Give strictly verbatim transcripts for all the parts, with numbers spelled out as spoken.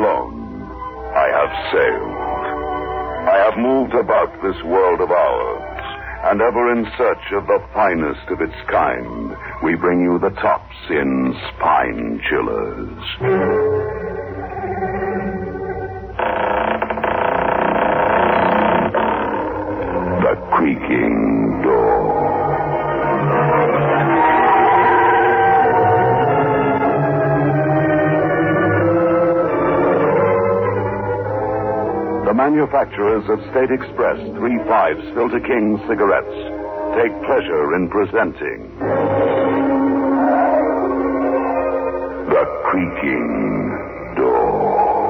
flown. I have sailed. I have moved about this world of ours, and ever in search of the finest of its kind, we bring you the tops in spine chillers. The creaking door. The manufacturers of State Express three fives Filter King cigarettes take pleasure in presenting The Creaking Door.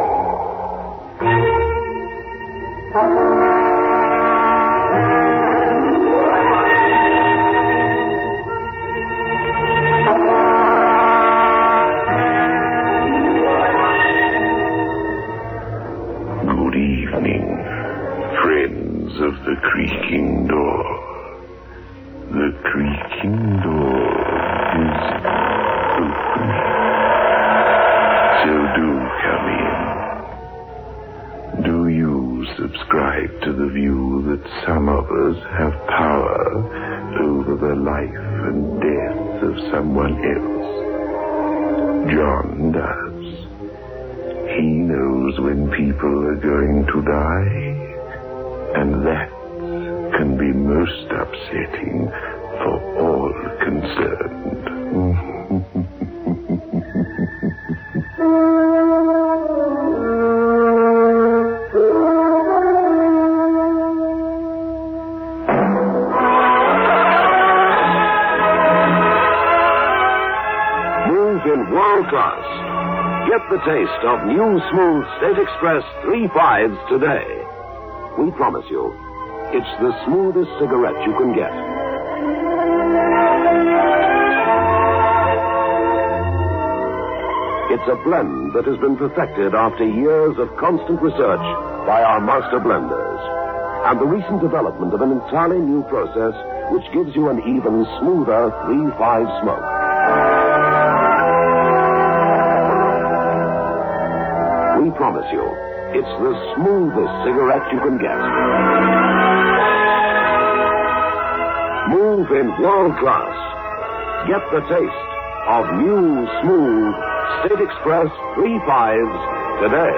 Good evening, friends of The Creaking Door. The creaking door is open. So do come in. Do you subscribe to the view that some of us have power over the life and death of someone else? John does. He knows when people are going to die, and that can be most upsetting for all concerned. Move in world class. Get the taste of new smooth State Express three fives today. We promise you, it's the smoothest cigarette you can get. It's a blend that has been perfected after years of constant research by our master blenders, and the recent development of an entirely new process which gives you an even smoother three five smoke. We promise you, it's the smoothest cigarette you can get. Move in world class. Get the taste of new, smooth State Express three fives today.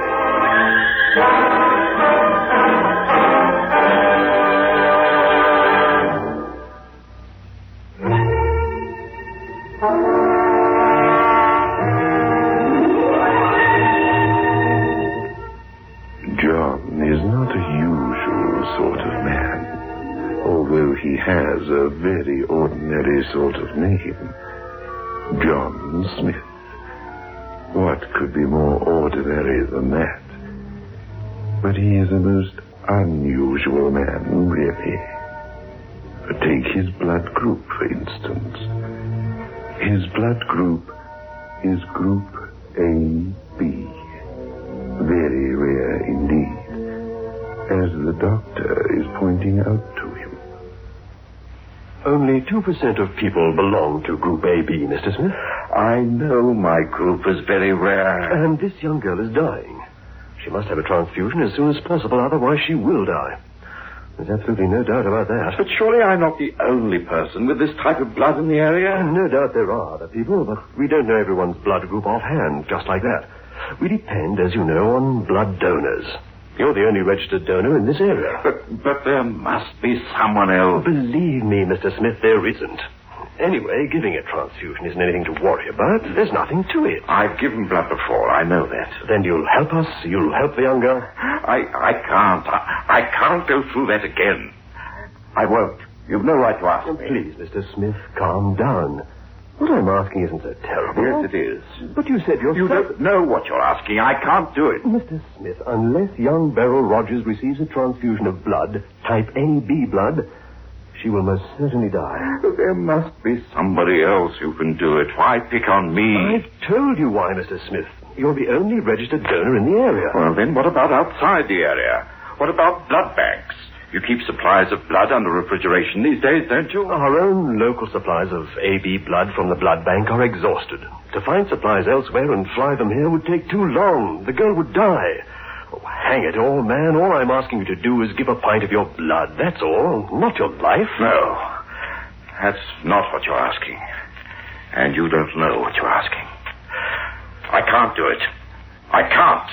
John is not a usual sort of man, although he has a very ordinary sort of name. JohnTh. What could be more ordinary than that? But he is a most unusual man, really. Take his blood group, for instance. His blood group is Group A B. Very rare indeed, as the doctor is pointing out to him. Only two percent of people belong to Group A B, MisterTh. I know my group is very rare. And this young girl is dying. She must have a transfusion as soon as possible, otherwise she will die. There's absolutely no doubt about that. But surely I'm not the only person with this type of blood in the area? No doubt there are other people, but we don't know everyone's blood group offhand, just like that. We depend, as you know, on blood donors. You're the only registered donor in this area. But, but there must be someone else. Believe me, MisterTh, there isn't. Anyway, giving a transfusion isn't anything to worry about. There's nothing to it. I've given blood before, I know that. Then you'll help us? You'll help the young girl? I, I can't. I, I can't go through that again. I won't. You've no right to ask me. Please,SterTh, calm down. What I'm asking isn't so terrible. Yes, it is. But you said yourself... You don't know what you're asking. I can't do it. MisterTh, unless youngRyl Receives a transfusion of blood, type A B blood, she will most certainly die. But there must be somebody else who can do it. Why pick on me? I've told you why, MisterTh. You're the only registered donor in the area. Well, then what about outside the area? What about blood banks? You keep supplies of blood under refrigeration these days, don't you? Our own local supplies of A B blood from the blood bank are exhausted. To find supplies elsewhere and fly them here would take too long. The girl would die. Oh, hang it all, man. All I'm asking you to do is give a pint of your blood. That's all. Not your life. No. That's not what you're asking. And you don't know what you're asking. I can't do it. I can't.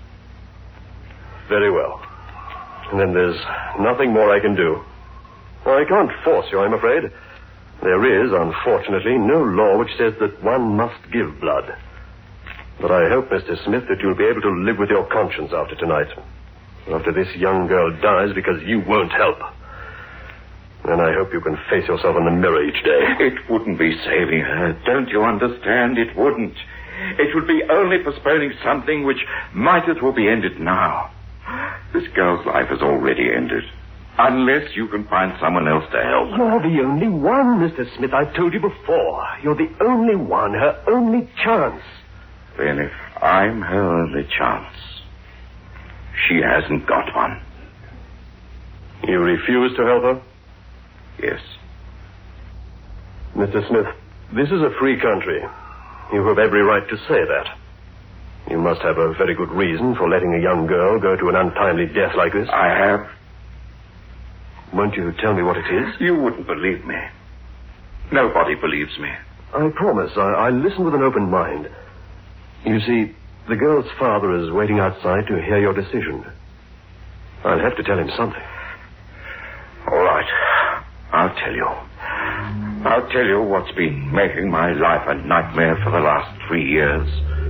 Very well. And then there's nothing more I can do. Well, I can't force you, I'm afraid. There is, unfortunately, no law which says that one must give blood. But I hope, MisterTh, that you'll be able to live with your conscience after tonight. After this young girl dies because you won't help. And I hope you can face yourself in the mirror each day. It wouldn't be saving her. Don't you understand? It wouldn't. It would be only postponing something which might as well be ended now. This girl's life is already ended. Unless you can find someone else to help. You're the only one, MisterTh. I've told you before. You're the only one, her only chance. Then if I'm her only chance, she hasn't got one. You refuse to help her? Yes. MisterTh, this is a free country. You have every right to say that. You must have a very good reason for letting a young girl go to an untimely death like this. I have. Won't you tell me what it is? You wouldn't believe me. Nobody believes me. I promise. I, I listen with an open mind. You see, the girl's father is waiting outside to hear your decision. I'll have to tell him something. All right. I'll tell you. I'll tell you what's been making my life a nightmare for the last three years.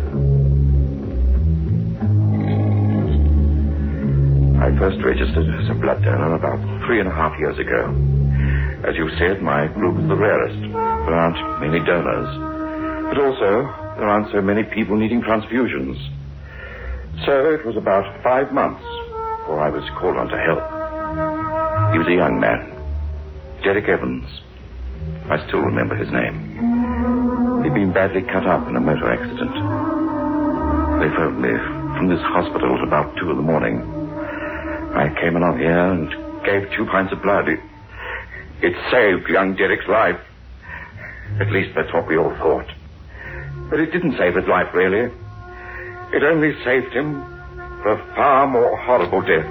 I first registered as a blood donor about three and a half years ago. As you said, my group is the rarest. There aren't many donors. But also, there aren't so many people needing transfusions. So it was about five months before I was called on to help. He was a young man. Derek Evans. I still remember his name. He'd been badly cut up in a motor accident. They phoned me from this hospital at about two in the morning. I came along here and gave two pints of blood. It, it saved youngRek's life. At least that's what we all thought. But it didn't save his life, really. It only saved him for a far more horrible death.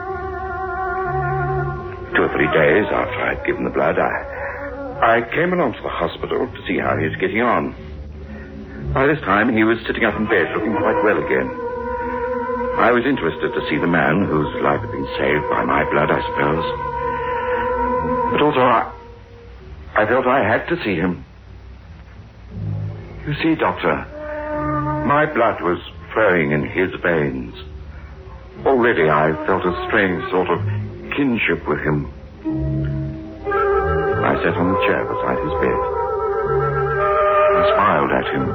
Two or three days afterD given the blood, I, I came along to the hospital to see how he was getting on. By this time, he was sitting up in bed, looking quite well again. I was interested to see the man whose life had been saved by my blood, I suppose. But also, I, I felt I had to see him. You see, Doctor, my blood was flowing in his veins. Already I felt a strange sort of kinship with him. I sat on the chair beside his bed. I smiled at him.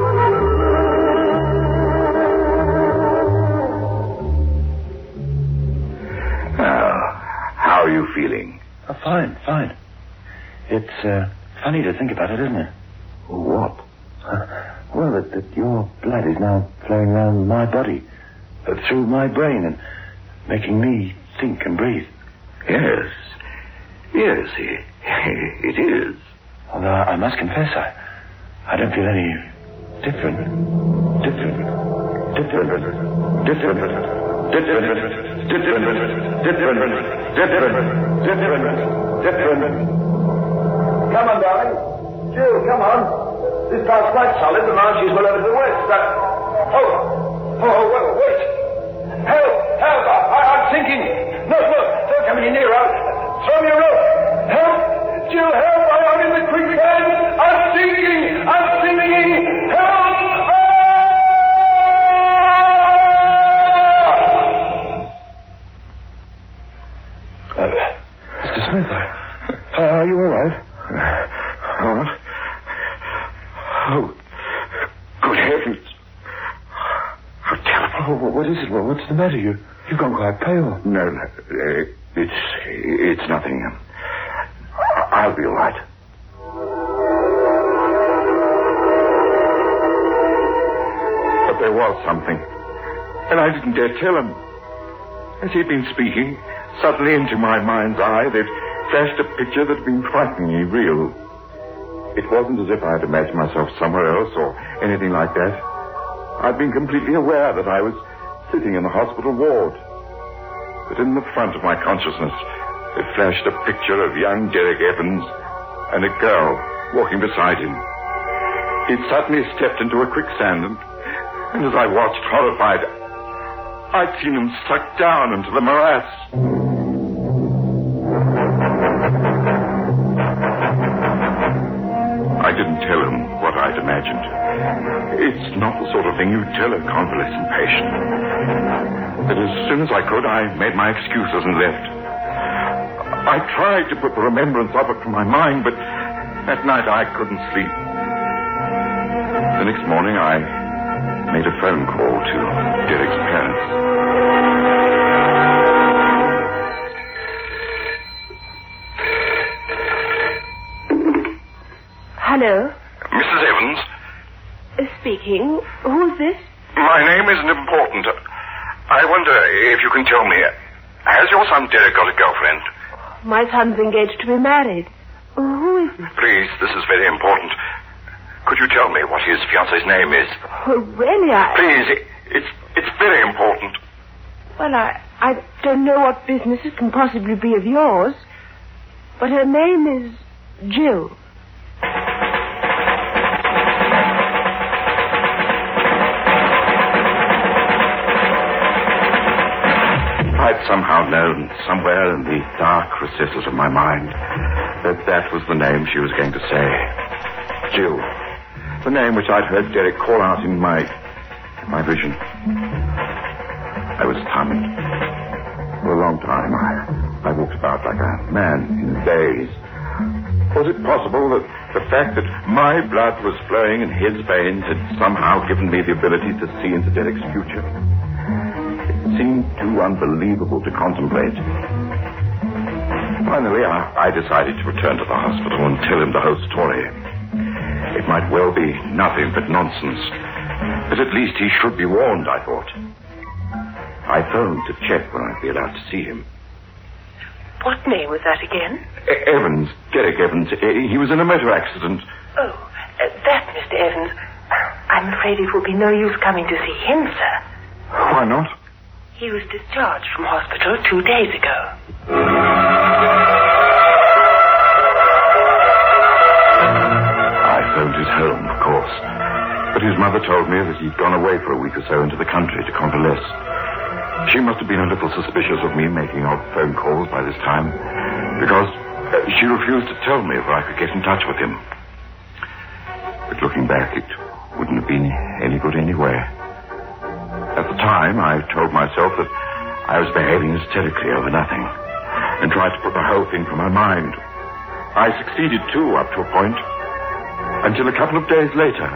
Now, how are you feeling? Oh, fine, fine. It's uh, funny to think about it, isn't it? What? Uh, well, that, that your blood is now flowing around my body, uh, through my brain, and making me think and breathe. Yes. Yes, it, it is. Although I, I must confess, I, I don't feel any different. Different. Different. Different. Different. Different. Different. Different. Different. Different. Come on, darling. Jill, come on. This part's quite solid. The march is well over to the west. That... Oh. Oh, wait. wait. Help. Help. I, I'm sinking. No, no. Don't come any nearer. Throw me a rope. Help.Ll help. I'm in the quicksand. I'm sinking. I'm sinking.¡Help! Uh, MisterTh, uh, are you all right? What? Oh, good heavens. How terrible. Oh, what is it? What's the matter? You, you've gone quite pale. No, no. Uh, it's, it's nothing. I'll be all right. But there was something. And I didn't dare tell him. As he'd been speaking, Suddenly into my mind's eye, there flashed a picture that had been frighteningly real. It wasn't as if I had imagined myself somewhere else or anything like that. I'd been completely aware that I was sitting in the hospital ward. But in the front of my consciousness, there flashed a picture of young Derek Evans and a girl walking beside him. He'd suddenly stepped into a quicksand, and, and as I watched, horrified, I'd seen him sucked down into the morass. I didn't tell him what I'd imagined. It's not the sort of thing you tell a convalescent patient. But as soon as I could, I made my excuses and left. I tried to put the remembrance of it from my mind, but that night I couldn't sleep. The next morning, I made a phone call to Derek's parents. Hello? Missus Evans? Uh, speaking. Who's this? My name isn't important. I wonder if you can tell me, has your son Derek got a girlfriend? My son's engaged to be married. Who is this? Please, this is very important. Could you tell me what his fiancée's name is? Oh, really, I... Please, it, it's it's very important. Well, I, I don't know what business it can possibly be of yours, but her name is Jill. I'd somehow known, somewhere in the dark recesses of my mind, that that was the name she was going to say. Jill. The name which I'd heardDerek call out in my... my vision. I was stunned. For a long time, I, I walked about like a man in a daze. Was it possible that the fact that my blood was flowing in his veins had somehow given me the ability to see into Derek's future? It seemed too unbelievable to contemplate. Finally, I, I decided to return to the hospital and tell him the whole story. It might well be nothing but nonsense, but at least he should be warned, I thought. I phoned to check when I'd be allowed to see him. What name was that again? E-Evans, DerekEvans. E- he was in a motor accident. Oh, uh, that, Mister Evans. I'm afraid it will be no use coming to see him, sir. Why not? He was discharged from hospital two days ago. I phoned his home, of course. But his mother told me that he'd gone away for a week or so into the country to convalesce. She must have been a little suspicious of me making odd phone calls by this time, because uh, she refused to tell me if I could get in touch with him. But looking back, it wouldn't have been any good anyway. At the time, I told myself that I was behaving hysterically over nothing and tried to put the whole thing from my mind. I succeeded, too, up to a point, until a couple of days later,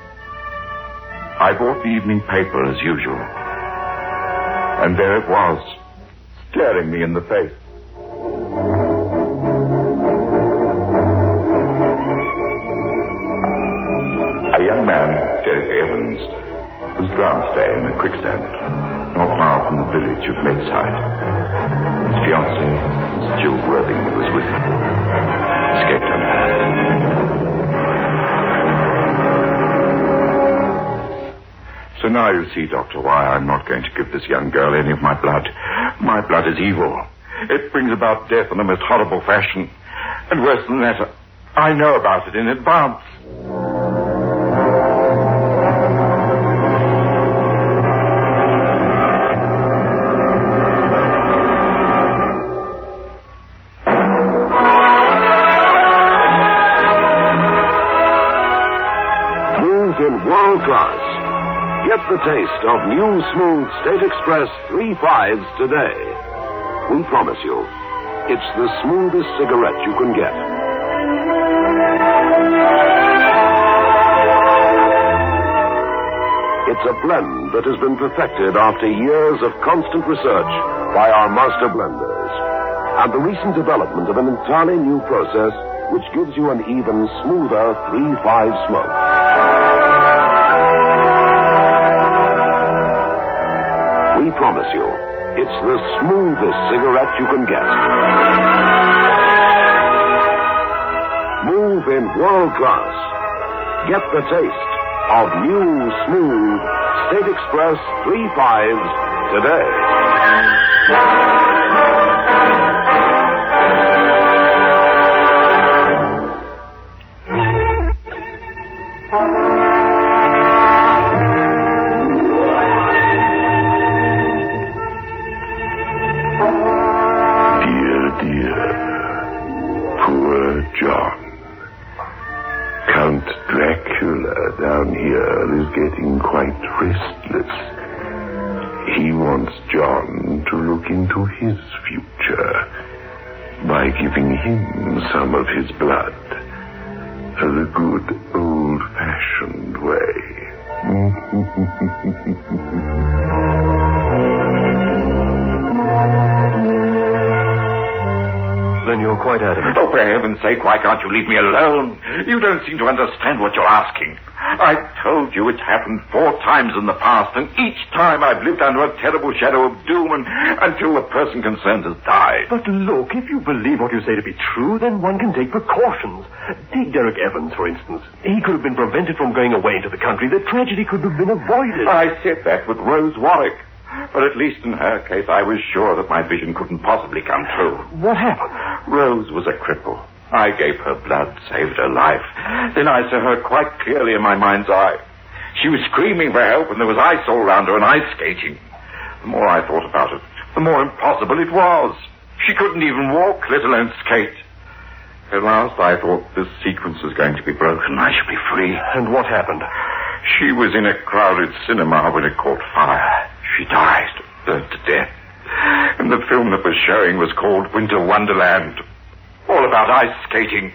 I bought the evening paper as usual. And there it was, staring me in the face. A young man, Derek Evans, was drowned today in a quicksand, not far from the village of Medside. His fiancée, Jill Worthing, was with him. Escaped unhurt. So now you see, Doctor, why I'm not going to give this young girl any of my blood. My blood is evil. It brings about death in the most horrible fashion. And worse than that, I know about it in advance. News in world class. Get the taste of new smooth State Express three fives today. We promise you, it's the smoothest cigarette you can get. It's a blend that has been perfected after years of constant research by our master blenders. And the recent development of an entirely new process which gives you an even smoother three five smoke. We promise you, It's the smoothest cigarette you can get. Move in world class. Get the taste of new, smooth State Express three fives today. Dear, dear, poor John. Count Dracula down here is getting quite restless. He wants John to look into his future by giving him some of his blood the good old-fashioned way. Then you're quite adamant. Oh, for heaven's sake, why can't you leave me alone? You don't seem to understand what you're asking. I told you it's happened four times in the past, and each time I've lived under a terrible shadow of doom and, until the person concerned has died. But look, if you believe what you say to be true, then one can take precautions. TakeEricNs, for instance. He could have been prevented from going away into the country. The tragedy could have been avoided. I said that with Rose Warwick. But at least in her case, I was sure that my vision couldn't possibly come true. What happened? Rose was a cripple. I gave her blood, saved her life. Then I saw her quite clearly in my mind's eye. She was screaming for help, and there was ice all round her and ice skating. The more I thought about it, the more impossible it was. She couldn't even walk, let alone skate. At last, I thought this sequence was going to be broken. I should be free. And what happened? She was in a crowded cinema when it caught fire. She died, burnt to death. And the film that was showing was called Winter Wonderland. All about ice skating.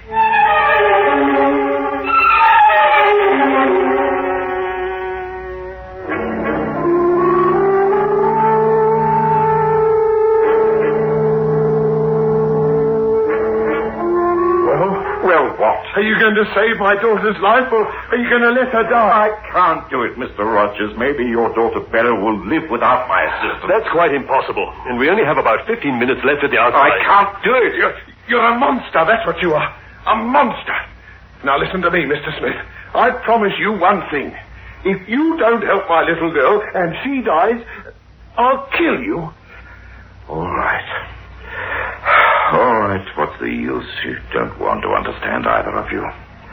Well, what? Are you going to save my daughter's life, or are you going to let her die? I can't do it, MisterOgers. Maybe your daughter Bella will live without my assistance. That's quite impossible. And we only have about fifteen minutes left at the outside. I can't do it. You're, you're a monster, that's what you are. A monster. Now listen to me,Ster Smith. I promise you one thing. If you don't help my little girl and she dies, I'll kill you. All right. All right, what's the use? You don't want to understand, either of you.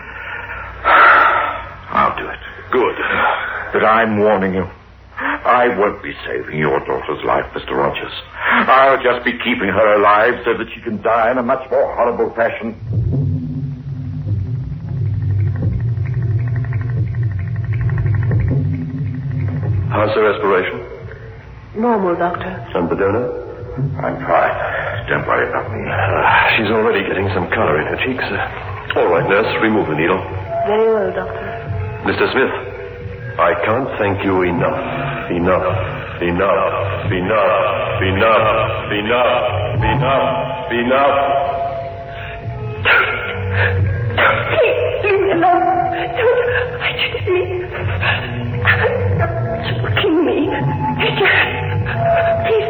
I'll do it. Good. But I'm warning you. I won't be saving your daughter's life, MisterOgers. I'll just be keeping her alive so that she can die in a much more horrible fashion. How's her respiration? Normal, Doctor. And the donor? I'm fine. Don't worry about me. Uh, she's already getting some color in her cheeks. Uh, all right, nurse, remove the needle. Very well, Doctor. Mister Smith, I can't thank you enough. Enough. Enough. Enough. Enough. Enough. Enough. Enough. Please, leave me alone. Don't agitate me. Don't kill me. Please.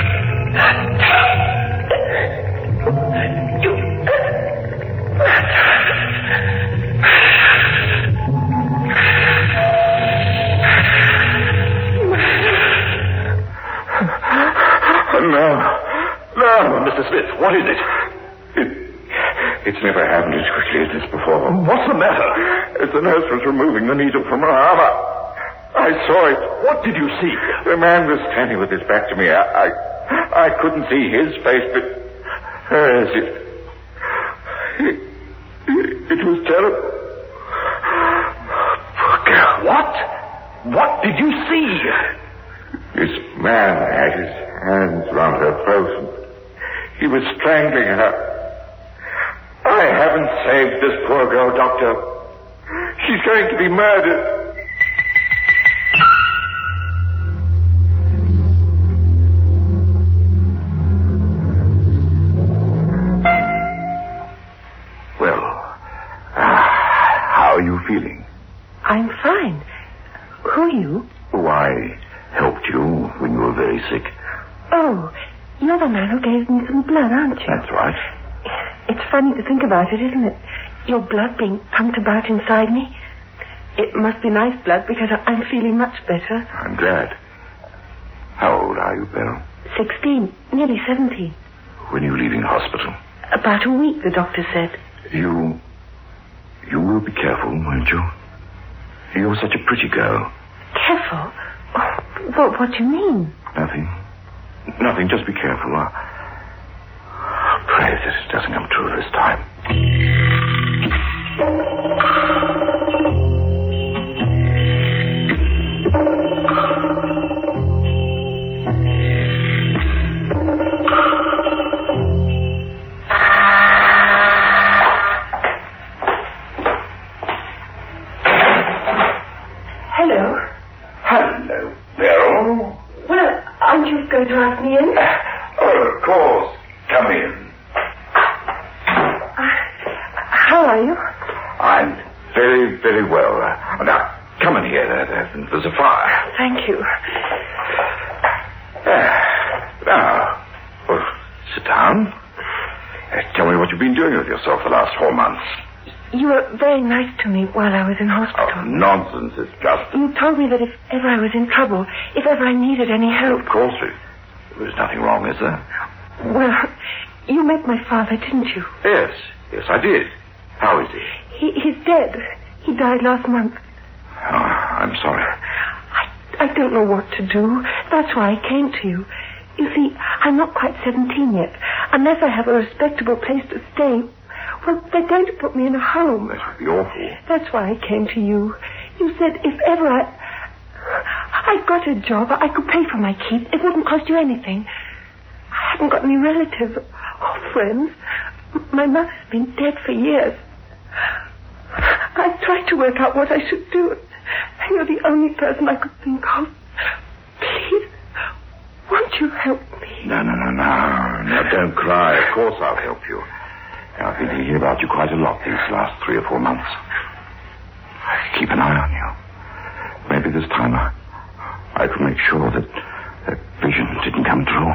You. No. No. Mister Smith, what is it? It, it's never happened as quickly as this before. What's the matter? As the nurse was removing the needle from her arm, I, I saw it. What did you see? The man was standing with his back to me. I, I, I couldn't see his face, but hers. It, it, it was terrible. Poor girl. What? What did you see? This man had his hands round her throat. He was strangling her. I haven't saved this poor girl, Doctor. She's going to be murdered. Well, uh, how are you feeling? I'm fine. Who are you? Oh, I helped you when you were very sick. Oh, you're the man who gave me some blood, aren't you? That's right. It's funny to think about it, isn't it? Your blood being pumped about inside me. It must be nice blood because I'm feeling much better. I'm glad. How old are you, Beryl? Sixteen, nearly seventeen. When are you leaving hospital? About a week, the doctor said. You... You will be careful, won't you? You're such a pretty girl. Careful? Oh, what, what do you mean? Nothing. Nothing, just be careful. I pray that it doesn't come true this time. Hello. Hello, Beryl. Well, aren't you going to ask me in? Oh, of course. Come in. Uh, how are you? I'm very, very well. Uh, now, come in here. There, there, there's a fire. Thank you. Uh, now, well, sit down. Uh, tell me what you've been doing with yourself the last four months. You were very nice to me while I was in Oh, hospital. nonsense. It's just... You told me that if ever I was in trouble, if ever I needed any help... Of course, it, there's nothing wrong, is there? Well, you met my father, didn't you? Yes, yes, I did. How is he? He, he's dead. He died last month. Oh, I'm sorry. I, I don't know what to do. That's why I came to you. You see, I'm not quite seventeen yet. Unless I have a respectable place to stay, well, they're going to put me in a home. That would be awful. That's why I came to you. You said if ever I... I got a job, I could pay for my keep. It wouldn't cost you anything. I haven't got any relatives or friends. My mother's been dead for years. I've tried to work out what I should do. And you're the only person I could think of. Please, won't you help me? No, no, no, no. No, don't cry. Of course I'll help you. I've been thinking about you quite a lot these last three or four months. Keep an eye on you. Maybe this time I, I could make sure that that vision didn't come true.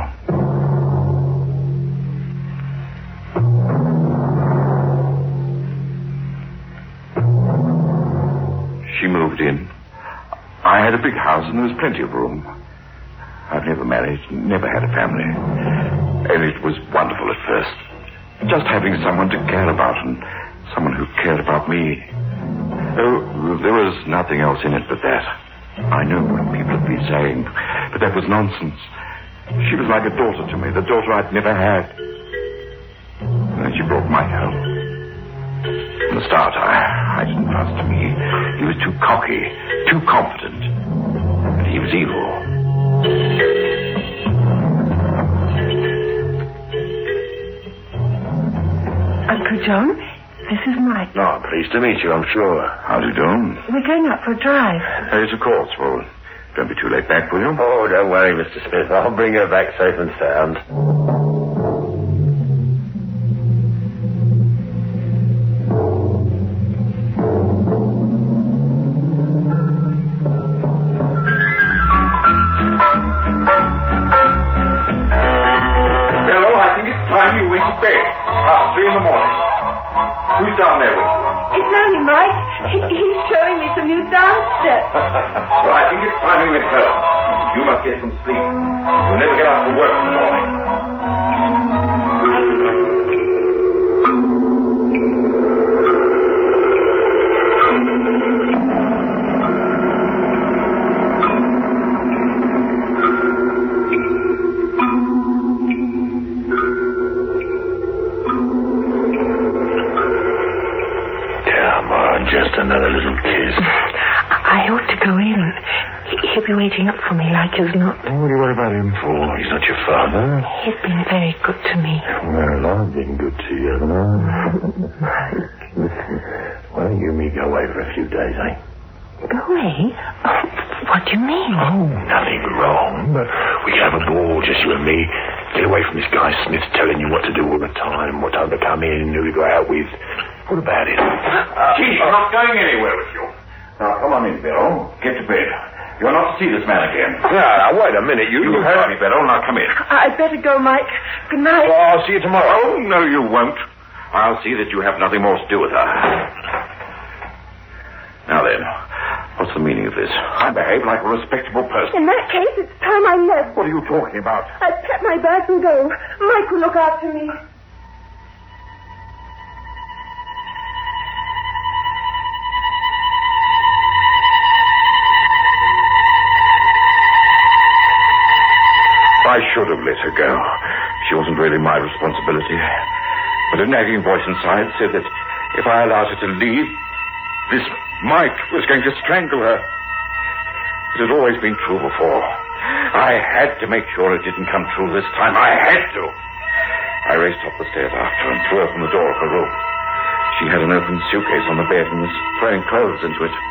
She moved in. I had a big house and there was plenty of room. I've never married, never had a family. And it was wonderful at first. Just having someone to care about and someone who cared about me. Oh, there was nothing else in it but that. I know what people have been saying, but that was nonsense. She was like a daughter to me, the daughter I'd never had. And then she brought Mike home. From the start, I, I didn't trust him. He, he was too cocky, too confident. And he was evil. Uncle John, this is Mike. Oh, pleased to meet you, I'm sure. How do you do? We're going out for a drive. Yes, of course. Well, don't be too late back, will you? Oh, don't worry, Mister Smith. I'll bring her back safe and sound. Hello, I think it's time you went to bed. Ah, three in the morning. Who's down there with you? It's only Mike. He, he's showing me some new dance steps. Well, I think it's time we went home. You must get some sleep. You'll never get out to work in the morning. Just another little kiss. I ought to go in. He'll be waiting up for me like as not. What do you worry about him for? He's not your father. He's been very good to me. Well, I've been good to you, haven't I? Listen, why don't you and me go away for a few days, eh? Go away? Oh, what do you mean? Oh, nothing wrong, but we can have a ball, just you and me. Get away from this guy Smith telling you what to do all the time, what time to come in, who to go out with. What about it? Uh, Gee, I'm not going anywhere with you. Now, come on in, Bill. Get to bed. You're not to see this man again. Now, wait a minute. You, You heard me, Beryl. Now come in. I'd better go, Mike. Good night. Well, I'll see you tomorrow. Oh, no, you won't. I'll see that you have nothing more to do with her. Now then, what's the meaning of this? I behave like a respectable person. In that case, it's time I left. What are you talking about? I'd pack my bags and go. Mike will look after me. I should have let her go. She wasn't really my responsibility. But a nagging voice inside said that if I allowed her to leave, this Mike was going to strangle her. It had always been true before. I had to make sure it didn't come true this time. I had to. I raced up the stairs after her and threw open the door of her room. She had an open suitcase on the bed and was throwing clothes into it.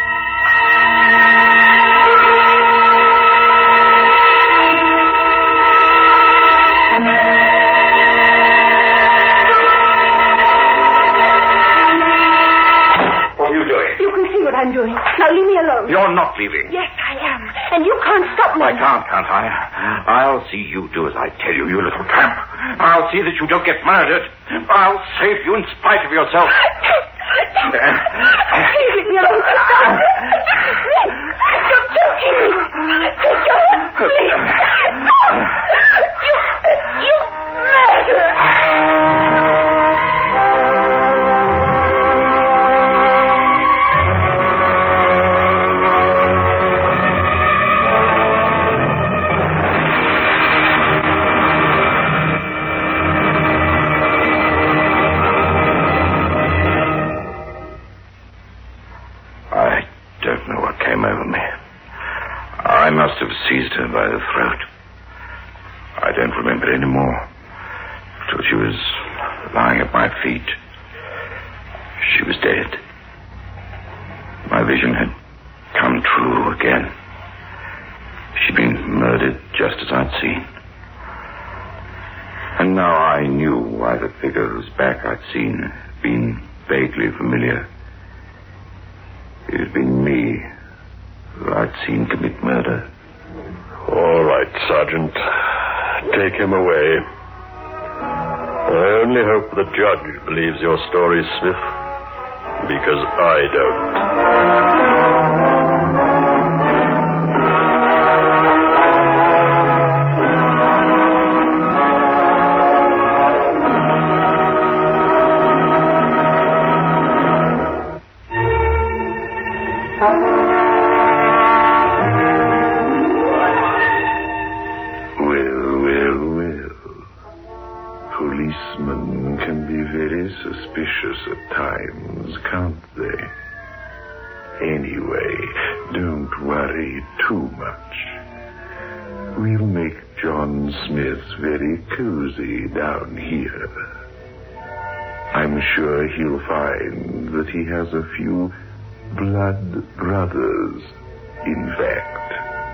I'm doing. Now leave me alone. You're not leaving. Yes, I am. And you can't stop me. I can't, can't I? I'll see you do as I tell you, you little tramp. I'll see that you don't get murdered. I'll save you in spite of yourself. Please leave me alone. Stop. You're choking me. Take your hand, please. You, you murderer. I must have seized her by the throat. I don't remember any more. Till she was lying at my feet. She was dead. My vision had come true again. She'd been murdered just as I'd seen. And now I knew why the figure whose back I'd seen had been vaguely familiar. It had been me who I'd seen commit murder. All right, Sergeant. Take him away. I only hope the judge believes your story, Smith, because I don't. Policemen can be very suspicious at times, can't they? Anyway, don't worry too much. We'll make John Smith very cozy down here. I'm sure he'll find that he has a few blood brothers, in fact.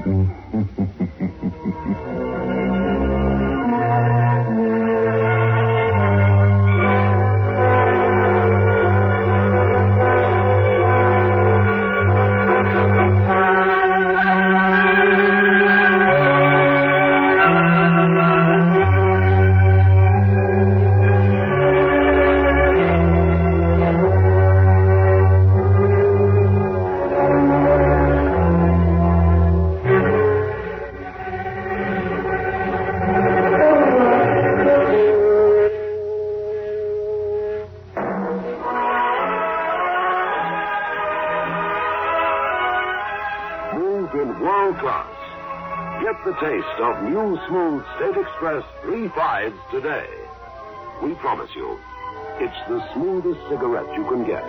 The taste of new smooth State Express three fives today. We promise you, it's the smoothest cigarette you can get.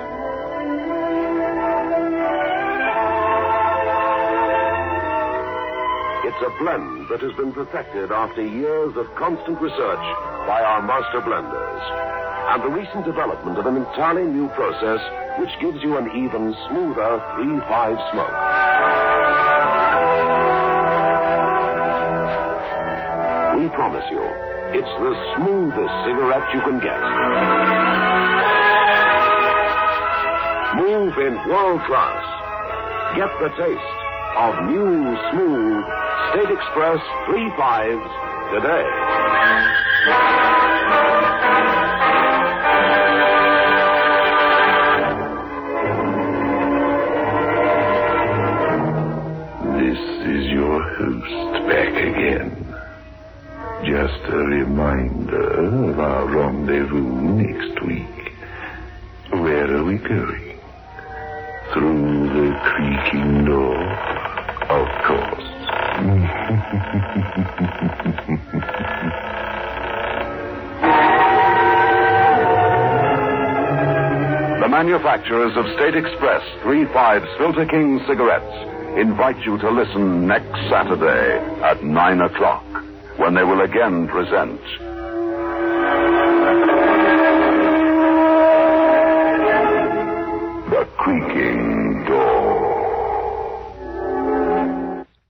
It's a blend that has been perfected after years of constant research by our master blenders, and the recent development of an entirely new process which gives you an even smoother three five smoke. We promise you, it's the smoothest cigarette you can get. Move in world class. Get the taste of new, smooth State Express three fives today. This is your host back again. Just a reminder of our rendezvous next week. Where are we going? Through the creaking door? Of course. The manufacturers of State Express three fives Filter King cigarettes invite you to listen next Saturday at nine o'clock, when they will again present The Creaking